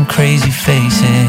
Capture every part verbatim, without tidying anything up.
some crazy faces.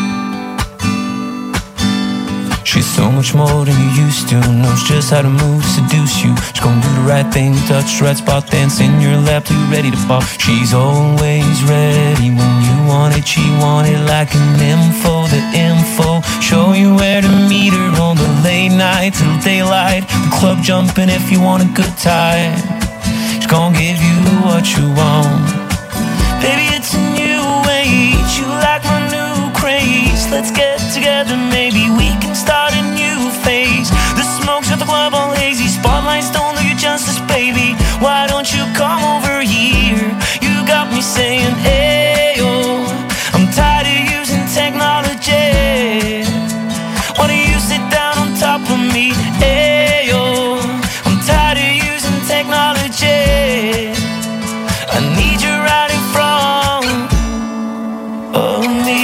She's so much more than you used to. Knows just how to move, seduce you. She's gonna do the right thing, touch the right spot, dance in your lap till you're ready to fall. She's always ready when you want it. She want it like an info, the info. Show you where to meet her on the late night till daylight. The club jumping if you want a good time. She's gonna give you what you want. Baby, it's a new age. You like my new craze. Let's get together, maybe we can start a new phase. The smoke's got the club all hazy. Spotlights don't do you justice, baby. Why don't you come over here? You got me saying, ayo. I'm tired of using technology. Why don't you sit down on top of me? Ayo. I'm tired of using technology. I need you right in front of me.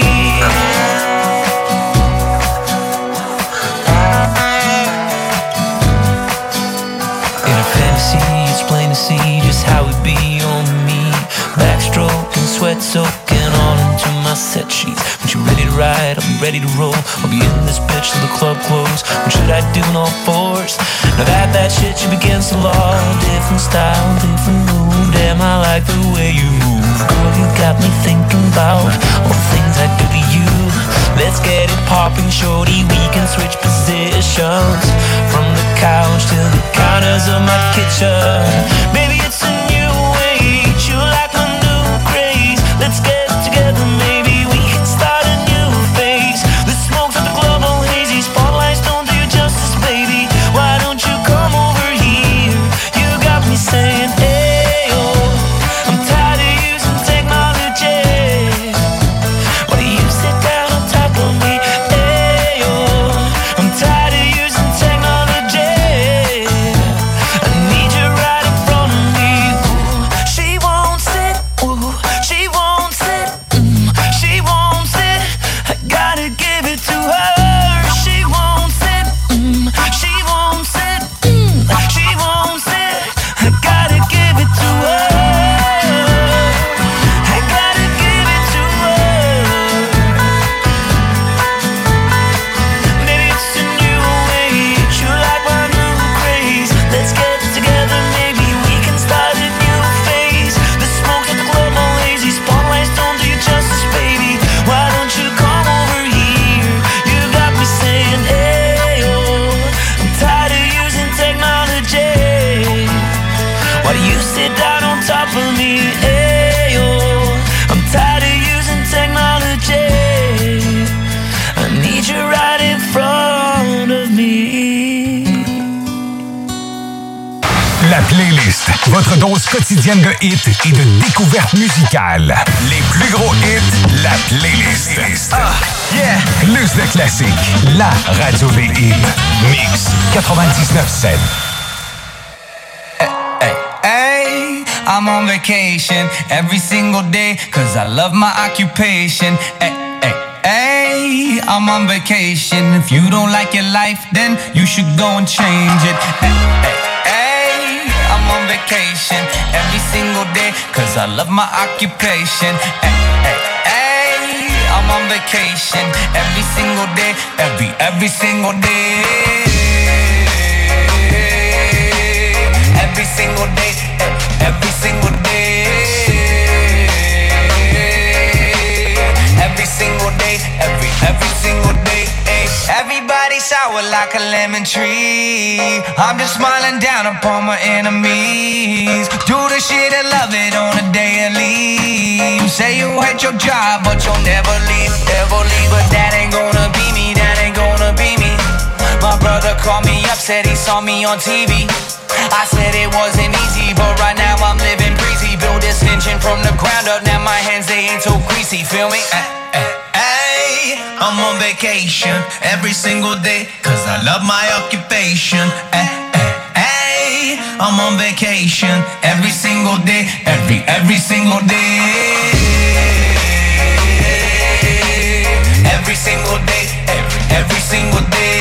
In a fantasy, it's plain to see just how it be on me. Backstroking, sweat soaking all into my set sheets. When you're ready to ride, I'll be ready to roll. I'll be in this bitch till the club close. What should I do in all fours? Now that that shit you against the law. Different style, different move. Damn, I like the way you move. Girl, you got me thinking about all the things I do to you. Let's get it popping, shorty. We can switch positions from the couch to the counters of my kitchen. Baby, it's a new age. You like my new craze. Let's get together, maybe we can start a new phase. The smoke's at the club all hazy. Spotlights don't do you justice, baby. Why don't you come over here? You got me saying, ayo. I'm tired of using technology. Why do you sit down on top of me? Ayo. I'm tired of using technology. I need you right in front of me. Ooh, she won't sit. Ooh, she won't sit. Mm, she won't sit. I gotta give it to her. She won't sit. Mm, she won't sit. Mm, she won't sit. I gotta give it to her. I gotta give it to her. Maybe it's a new age. You like my new craze. Let's get together, maybe we can start a new phase. The smoke's at the club all lazy. Spotlights don't do you justice, baby. Why don't you come over here? You got me saying, ayo. I'm tired of using technology. Why do you sit down on top of me? Ayo. I'm tired of using technology. I need you right in front of me. La playlist, votre dose quotidienne de hits et de découvertes musicales. Les plus gros hits, la playlist. Ah, yeah. Plus de classiques, la radio des hits. Mix quatre-vingt-dix-neuf sept. Hey, I'm on vacation every single day, cause I love my occupation. Hey, hey, hey, I'm on vacation. If you don't like your life, then you should go and change it. Hey, hey, hey, I'm on vacation every single day, cause I love my occupation. Hey, hey, hey, I'm on vacation every single day, every, every single day. Every single day, every single day, every single day, every every single day. Everybody sour like a lemon tree. I'm just smiling down upon my enemies. Do the shit and love it on a daily. You say you hate your job, but you'll never leave, never leave. But that ain't gonna be me, that ain't gonna be me. My brother called me up, said he saw me on T V. I said it wasn't easy, but right now I'm living breezy. Build this engine from the ground up, now my hands, they ain't so greasy, feel me? Hey, I'm on vacation every single day, cause I love my occupation. Hey, I'm on vacation every single day, every, every single day. Every single day, every, every single day.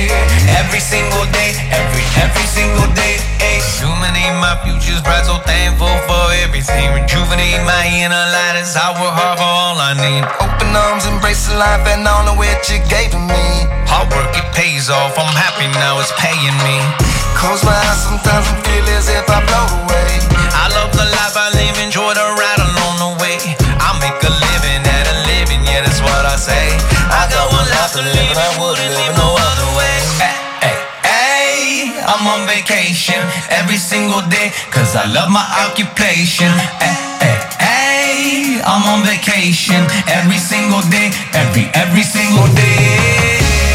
Every single day, every, every single day. Ay. Illuminate my future's bright, so thankful. grateful for everything. Rejuvenate my inner light as I work hard for all I need. Open arms, embrace the life and all of which you gave to me. Hard work, it pays off. I'm happy now, it's paying me. Close my eyes sometimes and feel as if I float away. I love the life I live, enjoy the ride along the way. I make a living at a living, yeah, that's what I say. I got one life to live and I wouldn't live no other way. Hey, hey, hey, I'm on vacation every single day, cause I love my occupation. Hey, hey, hey, I'm on vacation every single day, every, every single day.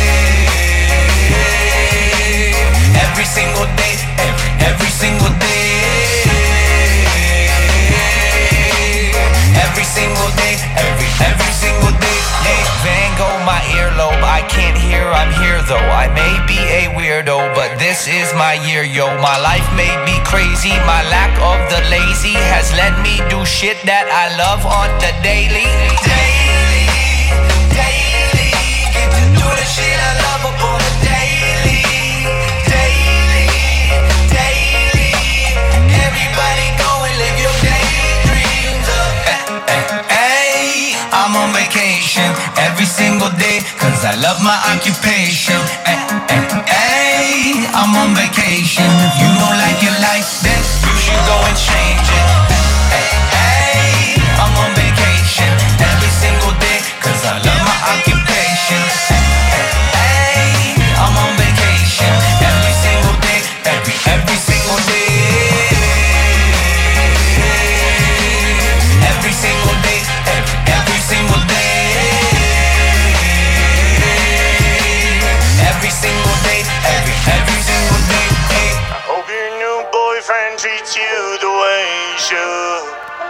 Every single day, every, every single day. Every single day, every, every single day. Hey, Van Gogh, my earlobe, I can't hear, I'm here though. I may be a weirdo, but this is my year, yo. My life may be crazy, my lack of the lazy has let me do shit that I love on the daily. Daily, daily, get to do the shit I love upon a daily. Daily, daily, everybody go and live your daydreams up. Hey, hey, I'm on vacation every single day, cause I love my occupation. Hey, hey, hey, I'm on vacation. If you don't like your life, then you should go and change it. Hey, hey, I'm on vacation every single day, cause I love my occupation. Hey, hey, I'm on vacation every single day, every, every single day. Every single day, every, every single day. Every single day, every, every single day. I hope your new boyfriend treats you the way he should.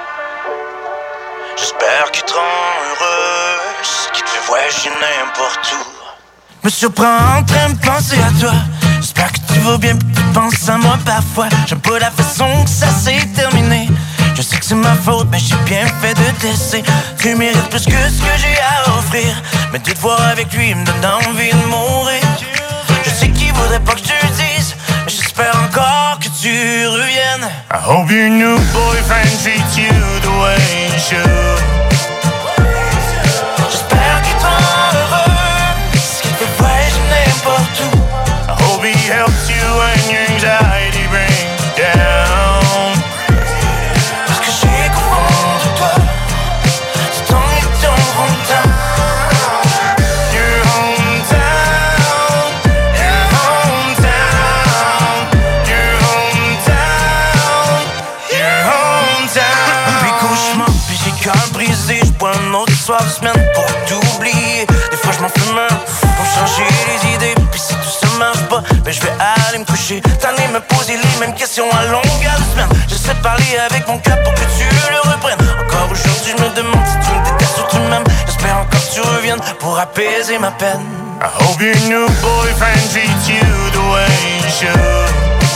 J'espère qu'il te rend heureuse, qu'il te fait voyager n'importe où. Me surprends en train de penser à toi. J'espère que tu vas bien, que tu penses à moi parfois. J'aime pas la façon que ça s'est terminé. Je sais que c'est ma faute, mais j'ai bien fait de tester. Tu mérites plus que ce que j'ai à offrir. Mais de te voir avec lui me donne envie de mourir. Je sais qu'il voudrait pas que je te dise, mais j'espère encore que tu reviennes. I hope your new boyfriend treats you the way he should. J'espère qu'il te rend heureux, ce qui te fait voyager n'importe où. I hope he helps you when your anxiety brings you down. Parce que j'ai confiance en toi, c'est ton et ton hometown. Your hometown, your hometown, your hometown, your hometown. Puis cauchemar, puis j'ai cœur brisé. J'bois un autre soir de semaine pour t'oublier. Des fois j'm'en fume un pour changer les idées. Puis si tout ça marche pas, ben j'vais aller me coucher. T'en es me poser les mêmes questions à longueur de semaine. J'essaie de parler avec mon cœur pour que tu le reprennes. Encore aujourd'hui je me demande si tu me détestes ou tu m'aimes. J'espère encore que tu reviennes pour apaiser ma peine. I hope your new boyfriend treats you the way he should.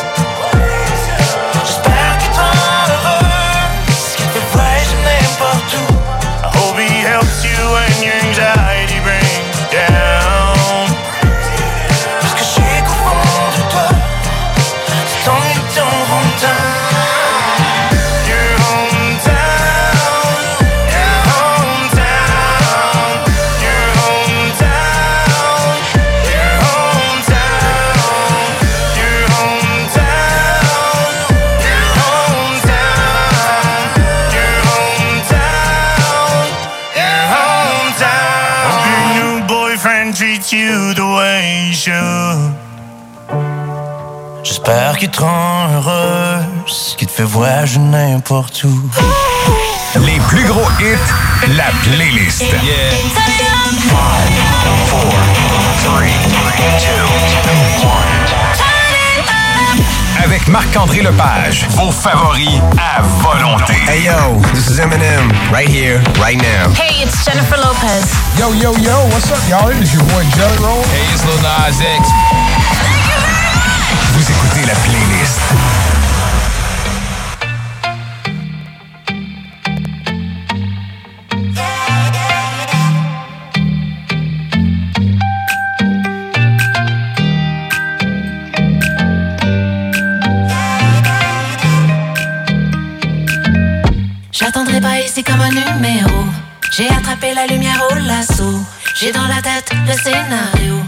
J'espère qu'il te rend heureux, ce qui te fait voyager n'importe où. I hope he helps you when your anxiety brings you down. Parce que j'ai confiance en toi, c'est ton et ton hometown. Your hometown, your hometown, your hometown, your hometown, your hometown, your hometown, your hometown, your hometown. Hope your new boyfriend treats you the way he should. J'espère qu'il te rend heureuse, qu'il te fait voyager n'importe où. Les plus gros hits, la playlist. Yeah. Four, three, two, one. Avec Marc-André Lepage, vos favoris à volonté. Hey yo, this is Eminem, right here, right now. Hey, it's Jennifer Lopez. Yo, yo, yo, what's up, y'all? It is your boy Jelly Roll. Hey, it's Lil Nas X. Vous écoutez la playlist. J'attendrai pas ici comme un numéro. J'ai attrapé la lumière au lasso. J'ai dans la tête le scénario.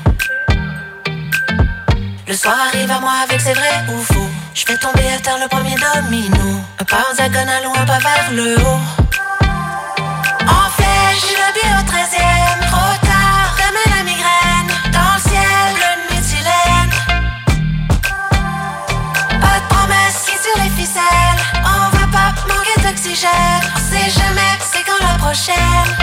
Le soir arrive à moi avec ses vrais ou faux. Je fais tomber à terre le premier domino. Un pas en diagonale ou un pas vers le haut. En flèche, j'ai le billet au treizième. Trop tard, remets la migraine. Dans le ciel, bleu de méthylène. Pas de promesses, qui sur les ficelles. On va pas manquer d'oxygène. On sait jamais, c'est quand la prochaine.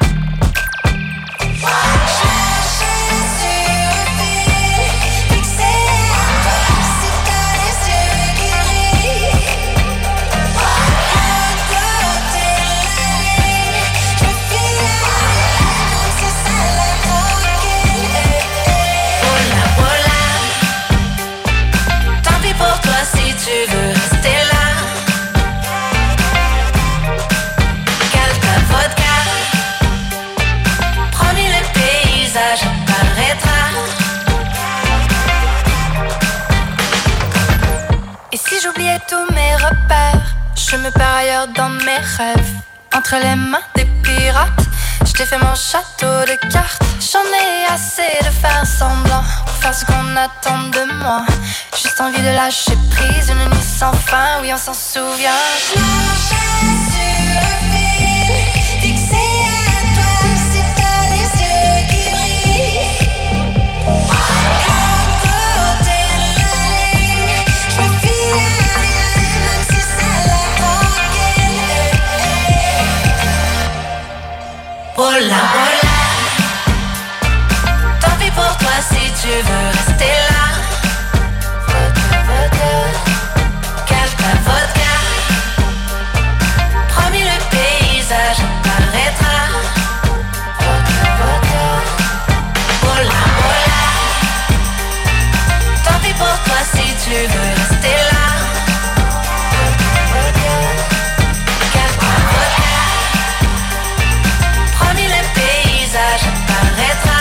Tu veux rester là? Cale ta vodka. Promis, le paysage apparaîtra. Et si j'oubliais tous mes repères, je me perds ailleurs dans mes rêves. Entre les mains des pirates, je t'ai fait mon château de cartes. J'en ai assez de faire semblant pour faire ce qu'on attend de moi. Juste envie de lâcher prise, une nuit sans fin, oui on s'en souvient. Marcher sur le fil, fixé à toi, c'est t'as les yeux qui brillent. À côté de la ligne, je me fie à rien, même si ça l'a tranquille. Oh là, oh là. Tant pis pour toi si tu veux rester là. Cale ta vodka. Promis, le paysage apparaîtra. Vodka, vodka. Oh là, oh là. Tant pis pour toi si tu veux rester là. Vodka, cale ta vodka. Promis, le paysage apparaîtra.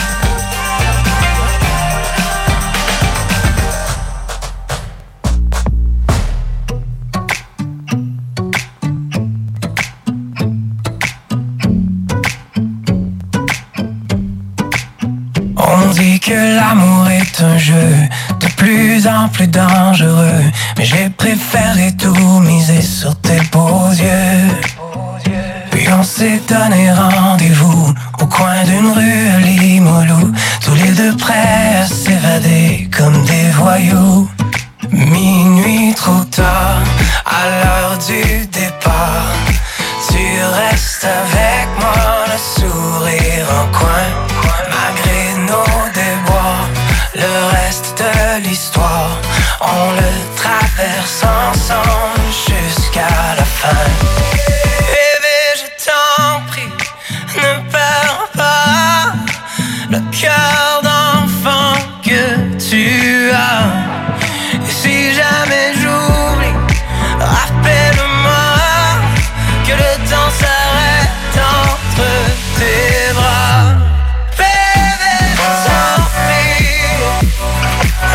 On dit que l'amour est un jeu de plus en plus dangereux, mais j'ai préféré tout miser sur tes beaux yeux. Puis on s'est donné rendez-vous au coin d'une rue à Limoilou, tous les deux prêts à s'évader comme des voyous. Minuit trop tard, à l'heure du départ, tu restes avec moi, le sourire en coin. Malgré nos déboires, le reste de l'histoire, on le traverse ensemble jusqu'à la fin. Bébé, je t'en prie, ne perds pas le cœur d'enfant que tu as. Et si jamais j'oublie, rappelle-moi que le temps s'arrête entre tes bras. Bébé, je t'en prie. Oh.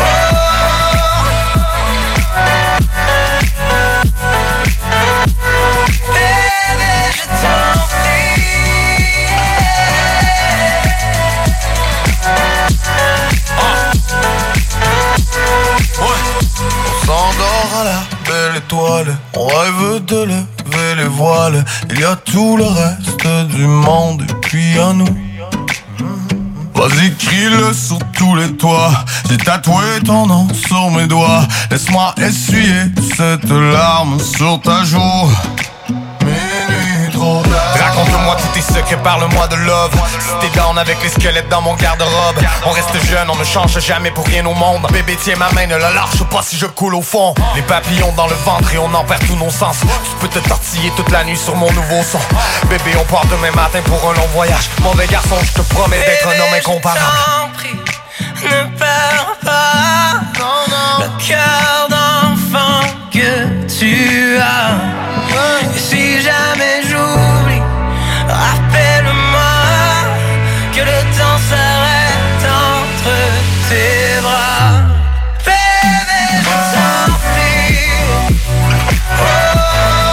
Bébé, je t'en prie. Oh. Ouais. On s'endort à la belle étoile, on rêve de lever les voiles. Il y a tout le reste du monde et puis à nous. Vas-y, crie-le sur tous les toits. J'ai tatoué ton nom sur mes doigts. Laisse-moi essuyer cette larme sur ta joue. Minuit trop tard. Raconte-moi tous tes secrets, parle-moi de love. Si t'es down avec les squelettes dans mon garde-robe. On reste jeune, on ne change jamais pour rien au monde. Bébé, tiens ma main, ne la lâche pas si je coule au fond. Les papillons dans le ventre et on en perd tous nos sens. Tu peux te tortiller toute la nuit sur mon nouveau son. Bébé, on part demain matin pour un long voyage. Mauvais garçon, je te promets d'être un homme incomparable. T'en prie, ne perds pas non, non. Le cœur d'enfant que tu as.